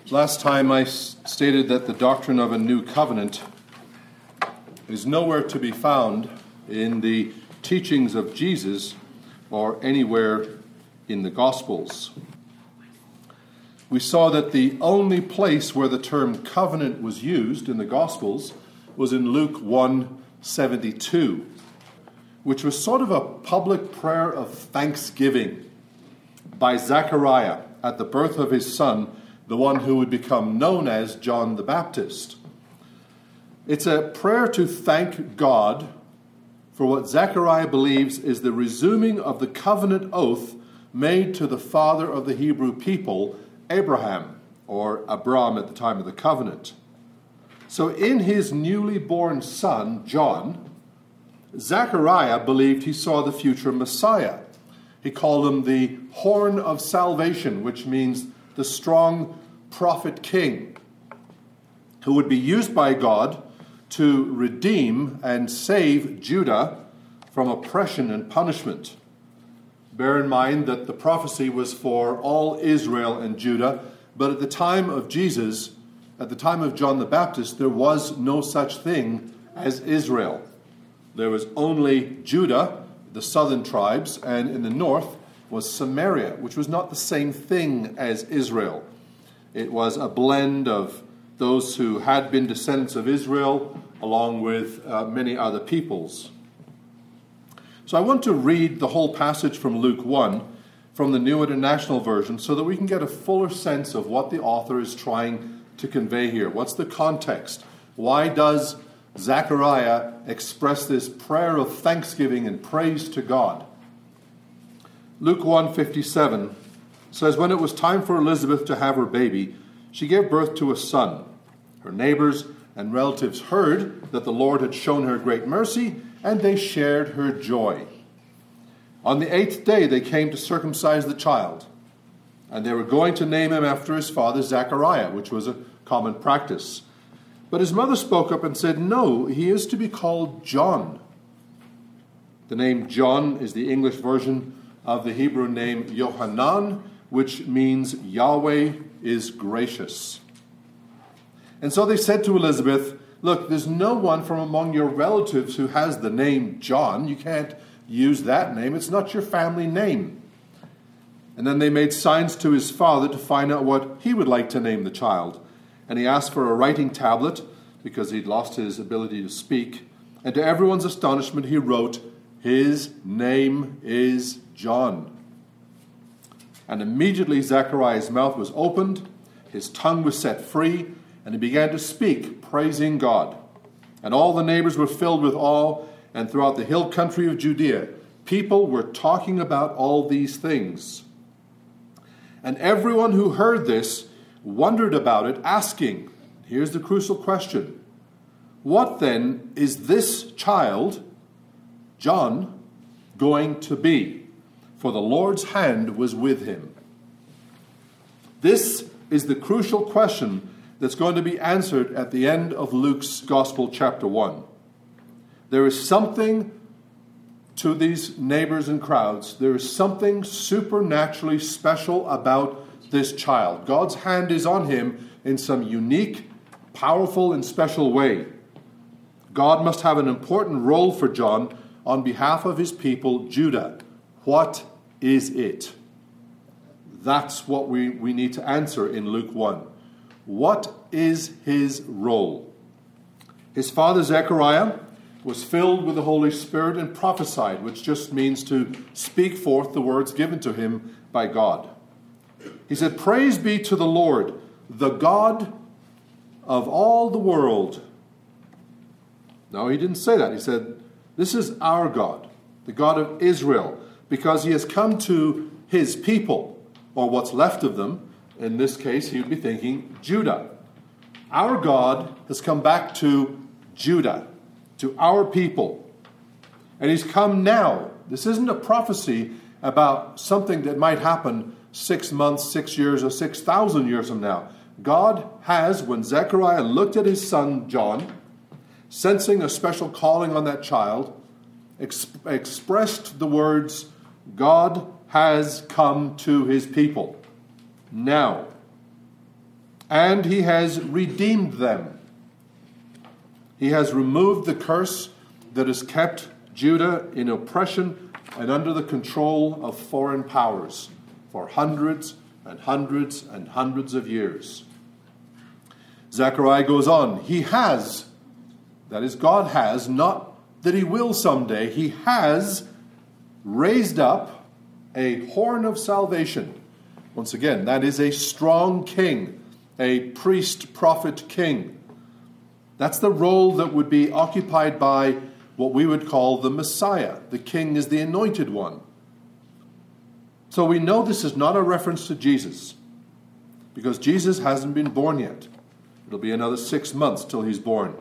Last time I stated that the doctrine of a new covenant is nowhere to be found in the teachings of Jesus or anywhere in the Gospels. We saw that the only place where the term covenant was used in the Gospels was in Luke 1:72, which was sort of a public prayer of thanksgiving by Zechariah at the birth of his son, the one who would become known as John the Baptist. It's a prayer to thank God for what Zechariah believes is the resuming of the covenant oath made to the father of the Hebrew people, Abraham, or Abram at the time of the covenant. So in his newly born son, John, Zechariah believed he saw the future Messiah. He called him the horn of salvation, which means the strong prophet king who would be used by God to redeem and save Judah from oppression and punishment. Bear in mind that the prophecy was for all Israel and Judah, but at the time of Jesus, at the time of John the Baptist, there was no such thing as Israel. There was only Judah, the southern tribes, and in the north was Samaria, which was not the same thing as Israel. It was a blend of those who had been descendants of Israel along with many other peoples. So I want to read the whole passage from Luke 1 from the New International Version so that we can get a fuller sense of what the author is trying to convey here. What's the context? Why does Zechariah express this prayer of thanksgiving and praise to God? Luke 1:57 says, "When it was time for Elizabeth to have her baby, she gave birth to a son. Her neighbors and relatives heard that the Lord had shown her great mercy, and they shared her joy. On the 8th day they came to circumcise the child, and they were going to name him after his father Zechariah, which was a common practice. But his mother spoke up and said, 'No, he is to be called John.'" The name John is the English version of the Hebrew name Yohanan, which means Yahweh is gracious. And so they said to Elizabeth, "Look, there's no one from among your relatives who has the name John. You can't use that name. It's not your family name." And then they made signs to his father to find out what he would like to name the child. And he asked for a writing tablet because he'd lost his ability to speak. And to everyone's astonishment, he wrote, "His name is John." And immediately Zechariah's mouth was opened, his tongue was set free, and he began to speak, praising God. And all the neighbors were filled with awe, and throughout the hill country of Judea, people were talking about all these things. And everyone who heard this wondered about it, asking, here's the crucial question, "What then is this child, John, going to be? For the Lord's hand was with him." This is the crucial question that's going to be answered at the end of Luke's Gospel, chapter 1. There is something to these neighbors and crowds. There is something supernaturally special about this child. God's hand is on him in some unique, powerful, and special way. God must have an important role for John on behalf of his people, Judah. What is it? That's what we need to answer in Luke 1. What is his role? His father Zechariah was filled with the Holy Spirit and prophesied, which just means to speak forth the words given to him by God. He said, "Praise be to the Lord, the God of all the world." No, he didn't say that. He said, "This is our God, the God of Israel, because he has come to his people," or what's left of them. In this case, he would be thinking Judah. Our God has come back to Judah, to our people. And he's come now. This isn't a prophecy about something that might happen 6 months, 6 years, or 6,000 years from now. God has, when Zechariah looked at his son John, sensing a special calling on that child, expressed the words, "God has come to his people." Now, and he has redeemed them. He has removed the curse that has kept Judah in oppression and under the control of foreign powers for hundreds and hundreds and hundreds of years. Zechariah goes on. He has, that is, God has, not that he will someday, he has raised up a horn of salvation. Once again, that is a strong king, a priest, prophet, king. That's the role that would be occupied by what we would call the Messiah. The king is the anointed one. So we know this is not a reference to Jesus, because Jesus hasn't been born yet. It'll be another 6 months till he's born.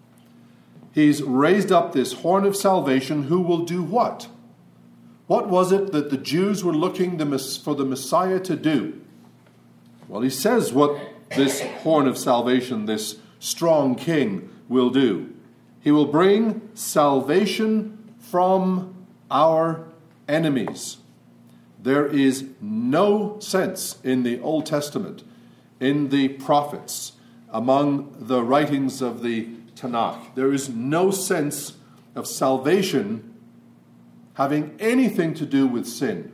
He's raised up this horn of salvation who will do what? What was it that the Jews were looking for the Messiah to do? Well, he says what this horn of salvation, this strong king, will do. He will bring salvation from our enemies. There is no sense in the Old Testament, in the prophets, among the writings of the Tanakh. There is no sense of salvation having anything to do with sin.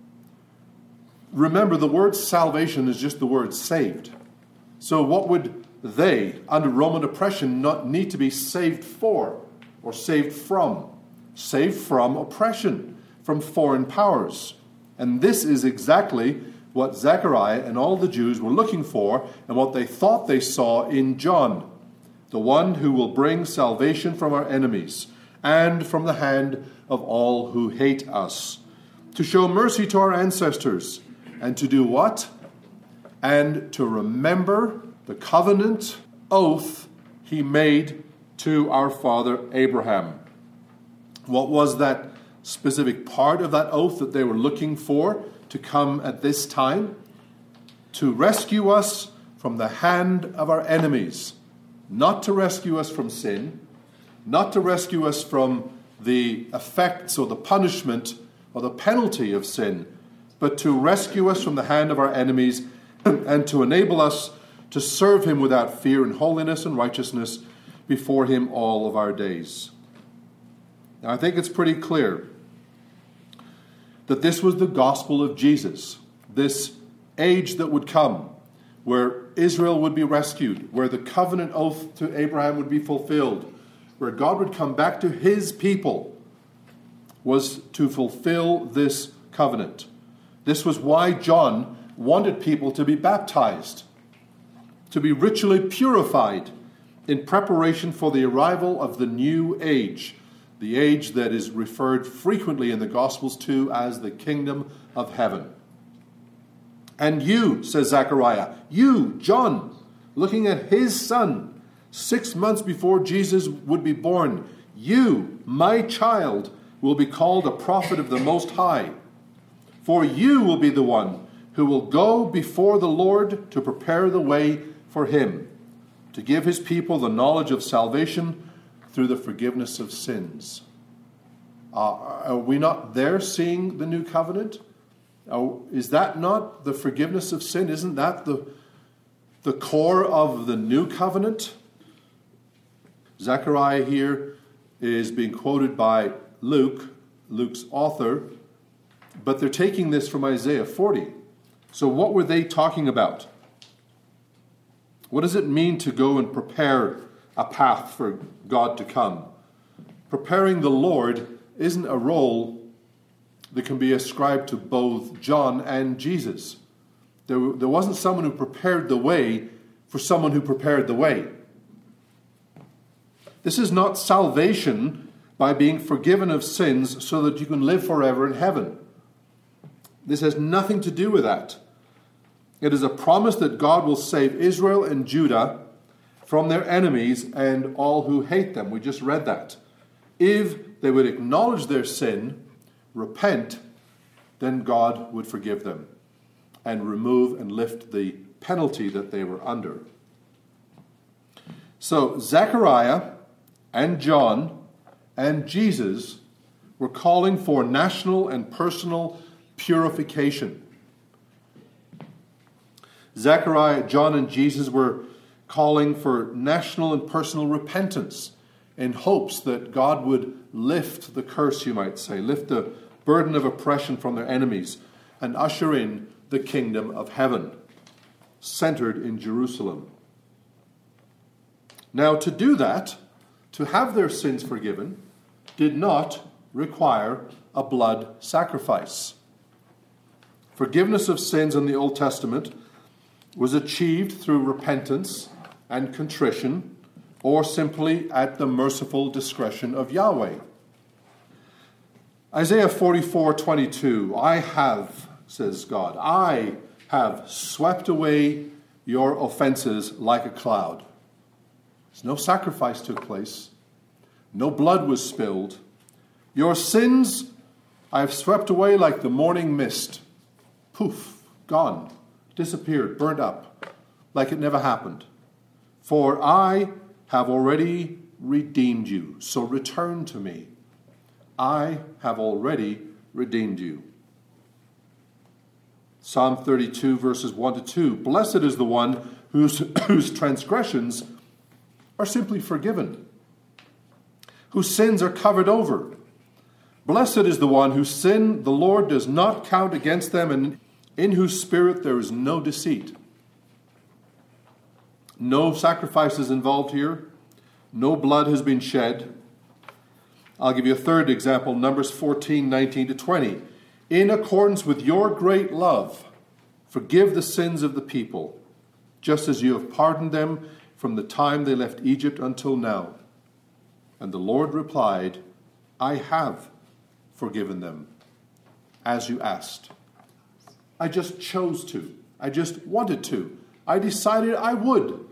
Remember, the word salvation is just the word saved. So what would they, under Roman oppression, not need to be saved for or saved from? Saved from oppression, from foreign powers. And this is exactly what Zechariah and all the Jews were looking for and what they thought they saw in John, the one who will bring salvation from our enemies and from the hand of all who hate us, to show mercy to our ancestors, and to do what? And to remember the covenant oath he made to our father Abraham. What was that specific part of that oath that they were looking for to come at this time? To rescue us from the hand of our enemies. Not to rescue us from sin, not to rescue us from the effects or the punishment or the penalty of sin, but to rescue us from the hand of our enemies and to enable us to serve him without fear in holiness and righteousness before him all of our days. Now, I think it's pretty clear that this was the gospel of Jesus, this age that would come, where Israel would be rescued, where the covenant oath to Abraham would be fulfilled, where God would come back to his people, was to fulfill this covenant. This was why John wanted people to be baptized, to be ritually purified in preparation for the arrival of the new age, the age that is referred frequently in the Gospels to as the kingdom of heaven. And you, says Zechariah, you, John, looking at his son, 6 months before Jesus would be born, you, my child, will be called a prophet of the Most High. For you will be the one who will go before the Lord to prepare the way for him, to give his people the knowledge of salvation through the forgiveness of sins. Are we not there seeing the new covenant? Is that not the forgiveness of sin? Isn't that the core of the new covenant? Zechariah here is being quoted by Luke, Luke's author, but they're taking this from Isaiah 40. So what were they talking about? What does it mean to go and prepare a path for God to come? Preparing the Lord isn't a role that can be ascribed to both John and Jesus. There wasn't someone who prepared the way for someone who prepared the way. This is not salvation by being forgiven of sins so that you can live forever in heaven. This has nothing to do with that. It is a promise that God will save Israel and Judah from their enemies and all who hate them. We just read that. If they would acknowledge their sin, repent, then God would forgive them and remove and lift the penalty that they were under. So Zechariah and John and Jesus were calling for national and personal purification. Zechariah, John, and Jesus were calling for national and personal repentance in hopes that God would lift the curse, you might say, lift the burden of oppression from their enemies and usher in the kingdom of heaven, centered in Jerusalem. Now, to do that, to have their sins forgiven, did not require a blood sacrifice. Forgiveness of sins in the Old Testament was achieved through repentance and contrition, or simply at the merciful discretion of Yahweh. Isaiah 44:22, I have, says God, I have swept away your offenses like a cloud. No sacrifice took place. No blood was spilled. Your sins I have swept away like the morning mist. Poof, gone, disappeared, burnt up, like it never happened. For I have already redeemed you, so return to me. I have already redeemed you. Psalm 32, verses 1 to 2. Blessed is the one whose transgressions are simply forgiven, whose sins are covered over. Blessed is the one whose sin the Lord does not count against them, and in whose spirit there is no deceit. No sacrifices involved here. No blood has been shed. I'll give you a third example, Numbers 14:19 to 20. In accordance with your great love, forgive the sins of the people, just as you have pardoned them from the time they left Egypt until now. And the Lord replied, I have forgiven them, as you asked. I just chose to. I just wanted to. I decided I would.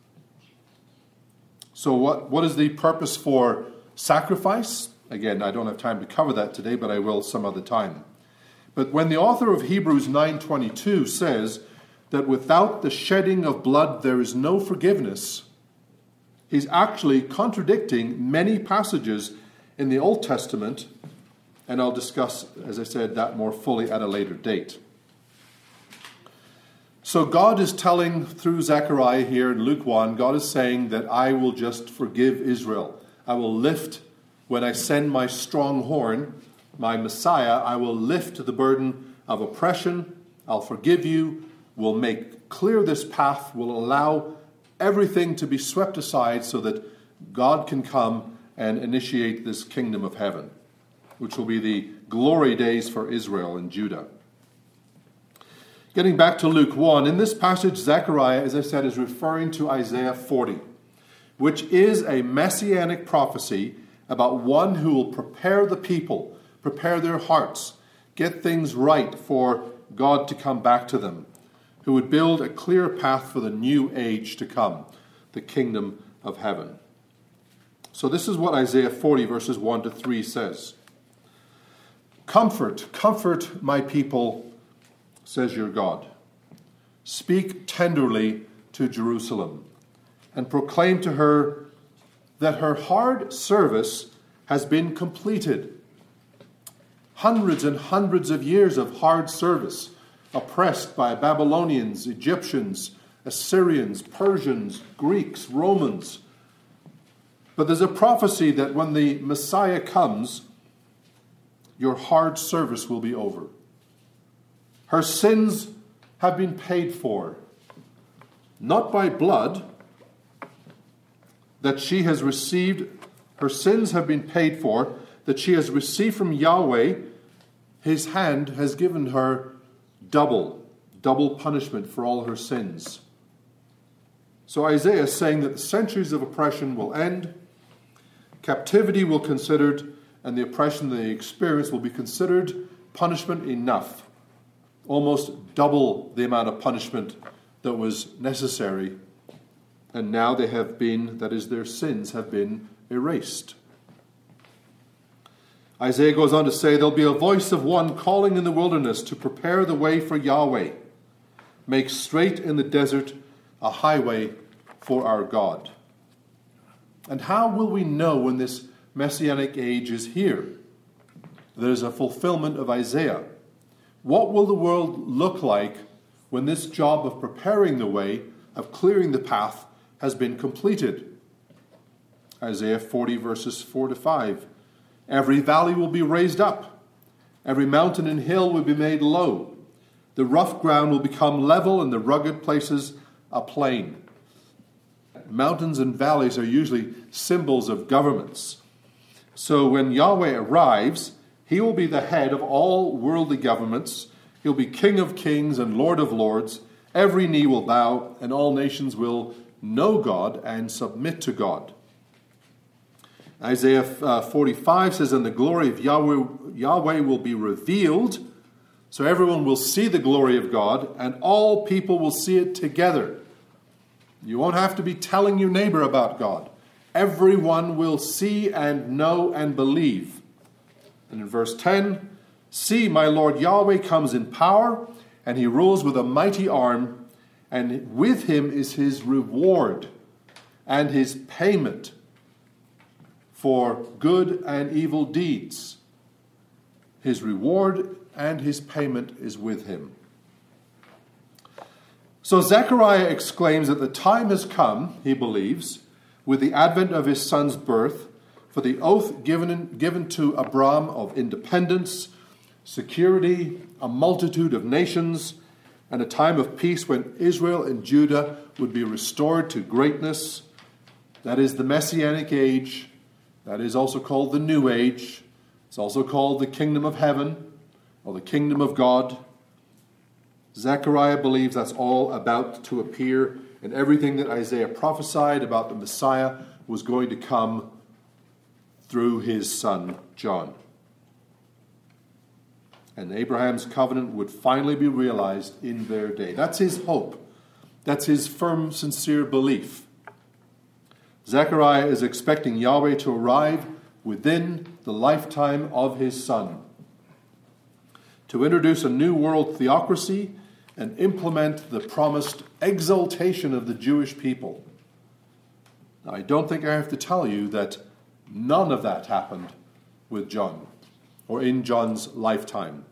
So what is the purpose for sacrifice? Again, I don't have time to cover that today, but I will some other time. But when the author of Hebrews 9:22 says that without the shedding of blood there is no forgiveness, he's actually contradicting many passages in the Old Testament, and I'll discuss, as I said, that more fully at a later date. So God is telling through Zechariah here in Luke 1, God is saying that I will just forgive Israel. I will lift, when I send my strong horn, my Messiah, I will lift the burden of oppression. I'll forgive you. We'll make clear this path. We'll allow everything to be swept aside so that God can come and initiate this kingdom of heaven, which will be the glory days for Israel and Judah. Getting back to Luke 1, in this passage, Zechariah, as I said, is referring to Isaiah 40, which is a messianic prophecy about one who will prepare the people, prepare their hearts, get things right for God to come back to them, who would build a clear path for the new age to come, the kingdom of heaven. So this is what Isaiah 40, verses 1 to 3 says. Comfort, comfort my people, says your God. Speak tenderly to Jerusalem and proclaim to her that her hard service has been completed. Hundreds and hundreds of years of hard service, oppressed by Babylonians, Egyptians, Assyrians, Persians, Greeks, Romans. But there's a prophecy that when the Messiah comes, your hard service will be over. Her sins have been paid for, not by blood that she has received. Her sins have been paid for, that she has received from Yahweh. His hand has given her double punishment for all her sins. So Isaiah is saying that the centuries of oppression will end, captivity will be considered, and the oppression they experience will be considered punishment enough. Almost double the amount of punishment that was necessary. And now they have been, that is, their sins have been erased. Isaiah goes on to say, there'll be a voice of one calling in the wilderness to prepare the way for Yahweh. Make straight in the desert a highway for our God. And how will we know when this messianic age is here? There's a fulfillment of Isaiah. What will the world look like when this job of preparing the way, of clearing the path, has been completed. Isaiah 40 verses 4 to 5. Every valley will be raised up. Every mountain and hill will be made low. The rough ground will become level and the rugged places a plain. Mountains and valleys are usually symbols of governments. So when Yahweh arrives, he will be the head of all worldly governments. He'll be King of kings and Lord of lords. Every knee will bow and all nations will know God and submit to God. Isaiah 45 says, and the glory of Yahweh will be revealed. So everyone will see the glory of God and all people will see it together. You won't have to be telling your neighbor about God. Everyone will see and know and believe. And in verse 10, see, my Lord Yahweh comes in power, and he rules with a mighty arm, and with him is his reward and his payment for good and evil deeds. His reward and his payment is with him. So Zechariah exclaims that the time has come, he believes, with the advent of his son's birth, for the oath given to Abram of independence, security, a multitude of nations, and a time of peace when Israel and Judah would be restored to greatness. That is the Messianic age. That is also called the New Age. It's also called the Kingdom of Heaven or the Kingdom of God. Zechariah believes that's all about to appear, and everything that Isaiah prophesied about the Messiah was going to come through his son, John. And Abraham's covenant would finally be realized in their day. That's his hope. That's his firm, sincere belief. Zechariah is expecting Yahweh to arrive within the lifetime of his son, to introduce a new world theocracy and implement the promised exaltation of the Jewish people. Now, I don't think I have to tell you that none of that happened with John, or in John's lifetime.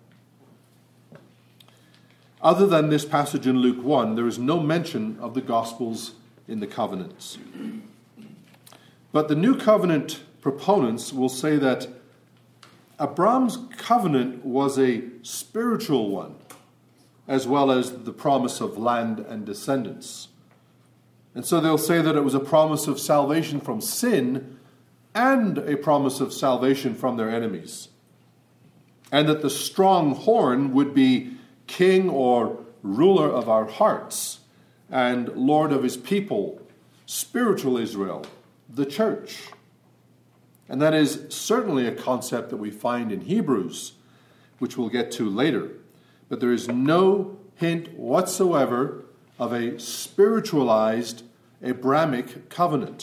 Other than this passage in Luke 1, there is no mention of the Gospels in the covenants. But the New Covenant proponents will say that Abram's covenant was a spiritual one, as well as the promise of land and descendants. And so they'll say that it was a promise of salvation from sin and a promise of salvation from their enemies. And that the strong horn would be king or ruler of our hearts and Lord of his people, spiritual Israel, the church. And that is certainly a concept that we find in Hebrews, which we'll get to later. But there is no hint whatsoever of a spiritualized Abrahamic covenant.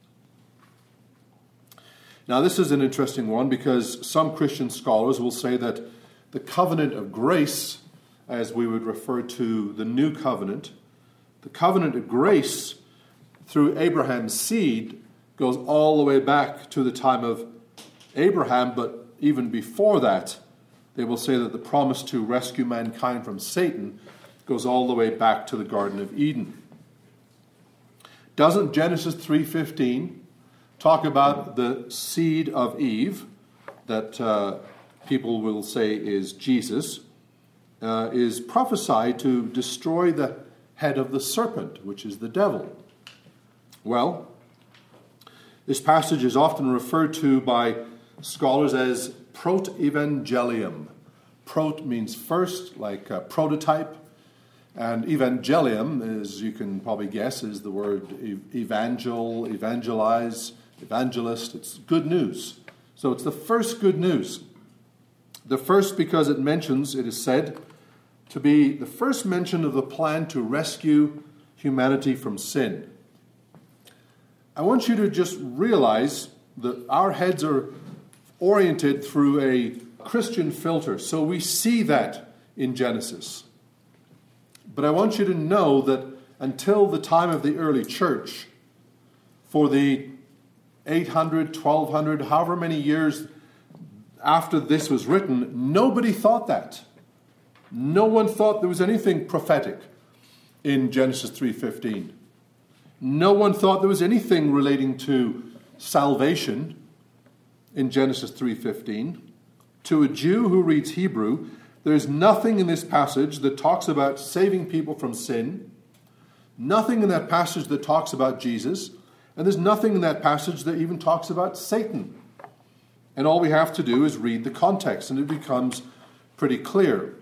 Now, this is an interesting one because some Christian scholars will say that the covenant of grace, as we would refer to the new covenant, the covenant of grace through Abraham's seed goes all the way back to the time of Abraham, but even before that, they will say that the promise to rescue mankind from Satan goes all the way back to the Garden of Eden. Doesn't Genesis 3:15 talk about the seed of Eve, that people will say is Jesus, is prophesied to destroy the head of the serpent, which is the devil? Well, this passage is often referred to by scholars as proto-evangelium. Prot means first, like prototype, and evangelium, as you can probably guess, is the word evangelize, evangelist. It's good news. So it's the first good news. The first because it is said to be the first mention of the plan to rescue humanity from sin. I want you to just realize that our heads are oriented through a Christian filter, so we see that in Genesis. But I want you to know that until the time of the early church, for the 800, 1200, however many years after this was written, nobody thought that. No one thought there was anything prophetic in Genesis 3:15. No one thought there was anything relating to salvation in Genesis 3:15. To a Jew who reads Hebrew, there is nothing in this passage that talks about saving people from sin, nothing in that passage that talks about Jesus, and there's nothing in that passage that even talks about Satan. And all we have to do is read the context, and it becomes pretty clear.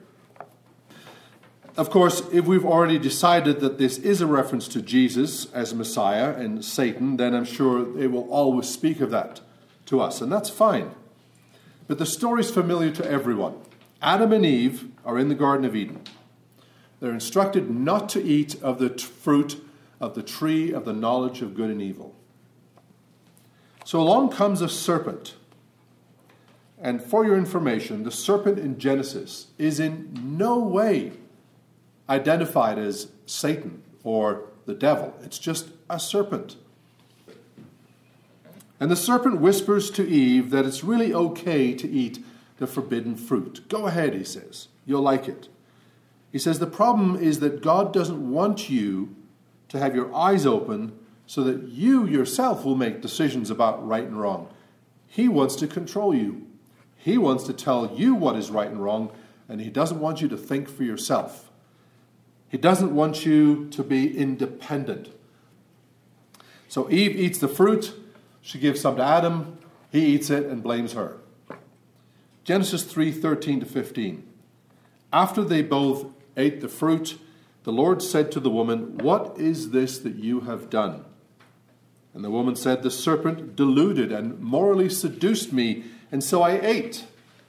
Of course, if we've already decided that this is a reference to Jesus as Messiah and Satan, then I'm sure it will always speak of that to us, and that's fine. But the story's familiar to everyone. Adam and Eve are in the Garden of Eden. They're instructed not to eat of the fruit of the tree of the knowledge of good and evil. So along comes a serpent. And for your information, the serpent in Genesis is in no way identified as Satan or the devil. It's just a serpent. And the serpent whispers to Eve that it's really okay to eat the forbidden fruit. Go ahead, he says. You'll like it. He says the problem is that God doesn't want you to have your eyes open so that you yourself will make decisions about right and wrong. He wants to control you. He wants to tell you what is right and wrong, and he doesn't want you to think for yourself. He doesn't want you to be independent. So Eve eats the fruit. She gives some to Adam. He eats it and blames her. Genesis 3:13-15. After they both ate the fruit, the Lord said to the woman, "What is this that you have done?" And the woman said, "The serpent deluded and morally seduced me, and so I ate."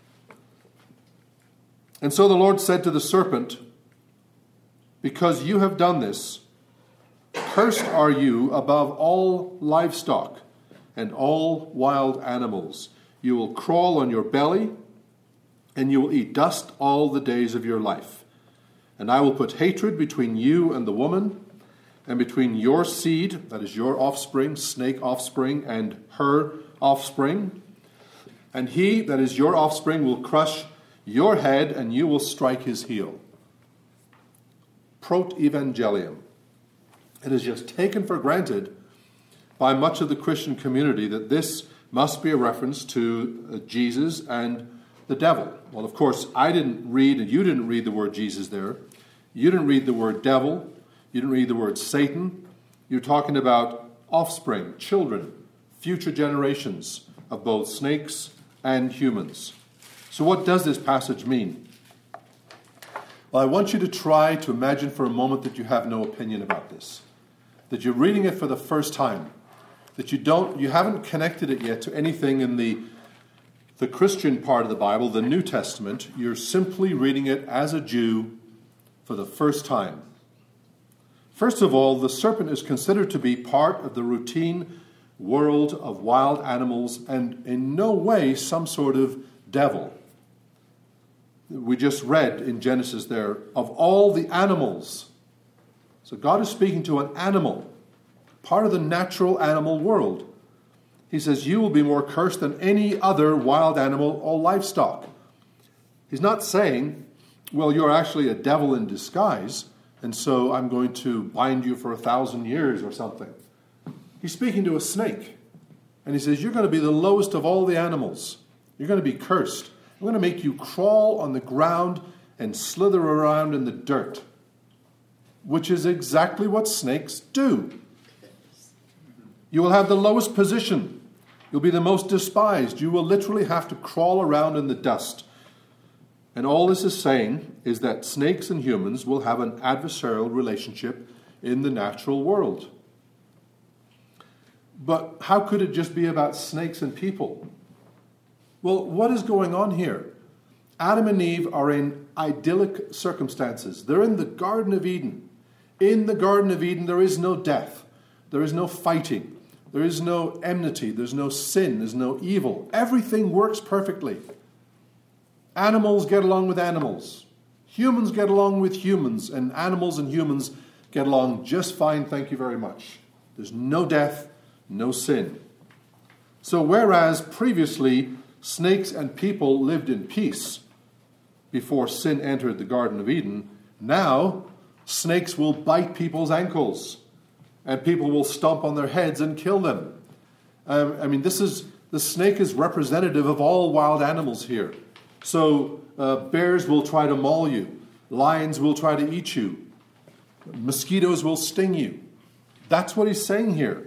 And so the Lord said to the serpent, "Because you have done this, cursed are you above all livestock and all wild animals. You will crawl on your belly, and you will eat dust all the days of your life. And I will put hatred between you and the woman, and between your seed," that is your offspring, snake offspring, "and her offspring. And he," that is your offspring, "will crush your head, and you will strike his heel." Proto-evangelium. It is just taken for granted by much of the Christian community that this must be a reference to Jesus and the devil. Well, of course, I didn't read, and you didn't read the word Jesus there. You didn't read the word devil. You didn't read the word Satan. You're talking about offspring, children, future generations of both snakes and humans. So what does this passage mean? Well, I want you to try to imagine for a moment that you have no opinion about this, that you're reading it for the first time, that you haven't connected it yet to anything in the Christian part of the Bible, the New Testament. You're simply reading it as a Jew for the first time. First of all, the serpent is considered to be part of the routine world of wild animals and in no way some sort of devil. We just read in Genesis there, of all the animals. So God is speaking to an animal, part of the natural animal world. He says, you will be more cursed than any other wild animal or livestock. He's not saying, well, you're actually a devil in disguise, and so I'm going to bind you for 1,000 years or something. He's speaking to a snake. And he says, you're going to be the lowest of all the animals. You're going to be cursed. I'm going to make you crawl on the ground and slither around in the dirt, which is exactly what snakes do. You will have the lowest position. You'll be the most despised. You will literally have to crawl around in the dust. And all this is saying is that snakes and humans will have an adversarial relationship in the natural world. But how could it just be about snakes and people? Well, what is going on here? Adam and Eve are in idyllic circumstances. They're in the Garden of Eden. In the Garden of Eden, there is no death. There is no fighting. There is no enmity. There's no sin. There's no evil. Everything works perfectly. Animals get along with animals. Humans get along with humans. And animals and humans get along just fine, thank you very much. There's no death, no sin. So whereas previously snakes and people lived in peace, before sin entered the Garden of Eden, now snakes will bite people's ankles and people will stomp on their heads and kill them. The snake is representative of all wild animals here. So bears will try to maul you. Lions will try to eat you. Mosquitoes will sting you. That's what he's saying here.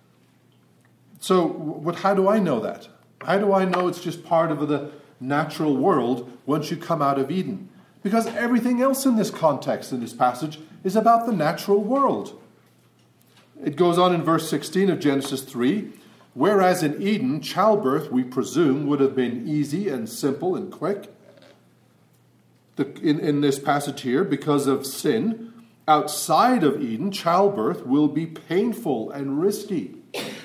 So how do I know that? How do I know it's just part of the natural world once you come out of Eden? Because everything else in this context, in this passage, is about the natural world. It goes on in verse 16 of Genesis 3, whereas in Eden, childbirth, we presume, would have been easy and simple and quick. In this passage here, because of sin, outside of Eden, childbirth will be painful and risky.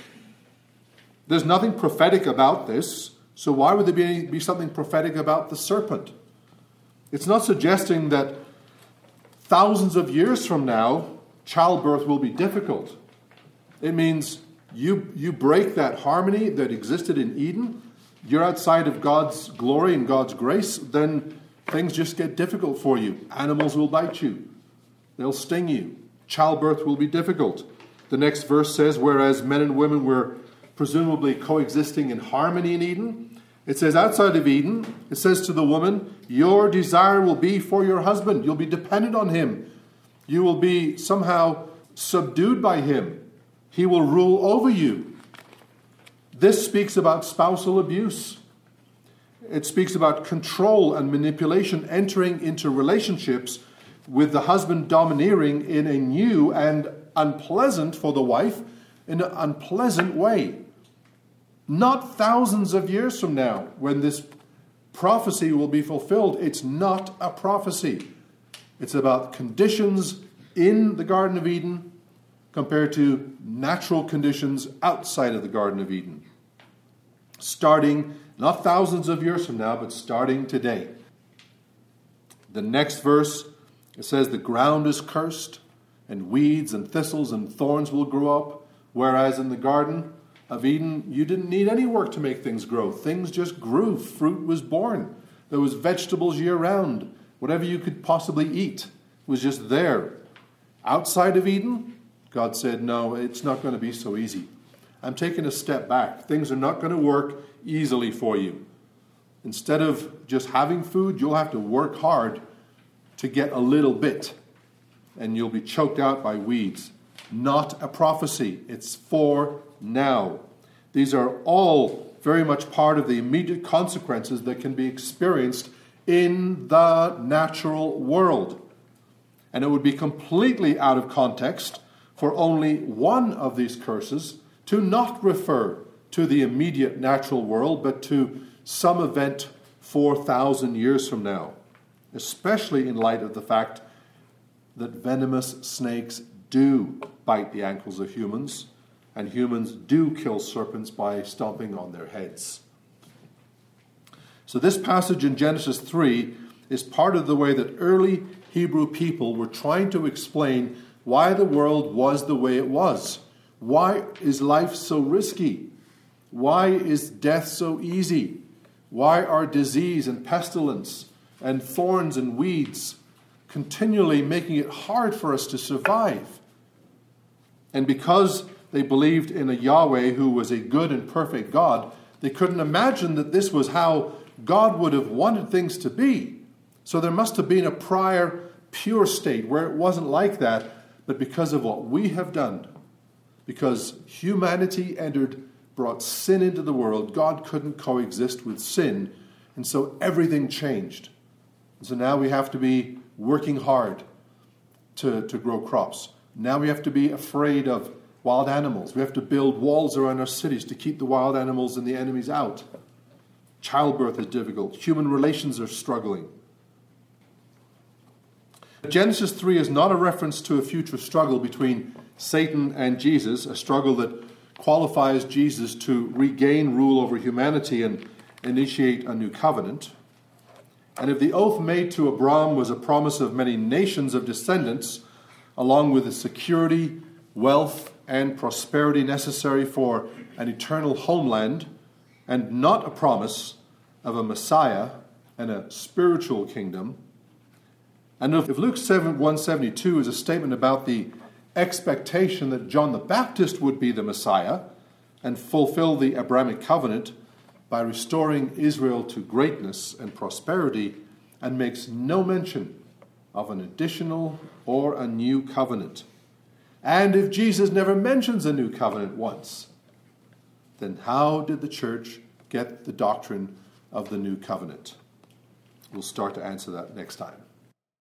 There's nothing prophetic about this, so why would there be something prophetic about the serpent? It's not suggesting that thousands of years from now, childbirth will be difficult. It means you break that harmony that existed in Eden, you're outside of God's glory and God's grace, then things just get difficult for you. Animals will bite you. They'll sting you. Childbirth will be difficult. The next verse says, whereas men and women were presumably coexisting in harmony in Eden, it says outside of Eden, it says to the woman, your desire will be for your husband. You'll be dependent on him. You will be somehow subdued by him. He will rule over you. This speaks about spousal abuse. It speaks about control and manipulation entering into relationships with the husband domineering in a new and unpleasant for the wife, in an unpleasant way. Not thousands of years from now, when this prophecy will be fulfilled. It's not a prophecy. It's about conditions in the Garden of Eden compared to natural conditions outside of the Garden of Eden. Starting, not thousands of years from now, but starting today. The next verse, it says, the ground is cursed, and weeds and thistles and thorns will grow up, whereas in the Garden of Eden, you didn't need any work to make things grow. Things just grew. Fruit was born. There was vegetables year-round. Whatever you could possibly eat was just there. Outside of Eden, God said, no, it's not going to be so easy. I'm taking a step back. Things are not going to work easily for you. Instead of just having food, you'll have to work hard to get a little bit, and you'll be choked out by weeds. Not a prophecy. It's for now. These are all very much part of the immediate consequences that can be experienced in the natural world. And it would be completely out of context for only one of these curses to not refer to the immediate natural world, but to some event 4,000 years from now, especially in light of the fact that venomous snakes do bite the ankles of humans, and humans do kill serpents by stomping on their heads. So this passage in Genesis 3 is part of the way that early Hebrew people were trying to explain why the world was the way it was. Why is life so risky? Why is death so easy? Why are disease and pestilence and thorns and weeds continually making it hard for us to survive? And because they believed in a Yahweh who was a good and perfect God, they couldn't imagine that this was how God would have wanted things to be. So there must have been a prior pure state where it wasn't like that, but because of what we have done, because humanity brought sin into the world, God couldn't coexist with sin, and so everything changed. And so now we have to be working hard to grow crops. Now we have to be afraid of wild animals. We have to build walls around our cities to keep the wild animals and the enemies out. Childbirth is difficult. Human relations are struggling. Genesis 3 is not a reference to a future struggle between Satan and Jesus, a struggle that qualifies Jesus to regain rule over humanity and initiate a new covenant. And if the oath made to Abraham was a promise of many nations of descendants, along with the security, wealth, and prosperity necessary for an eternal homeland, and not a promise of a Messiah, and a spiritual kingdom, and if Luke 172 is a statement about the expectation that John the Baptist would be the Messiah and fulfill the Abrahamic covenant by restoring Israel to greatness and prosperity, and makes no mention of an additional or a new covenant. And if Jesus never mentions a new covenant once, then how did the church get the doctrine of the new covenant? We'll start to answer that next time.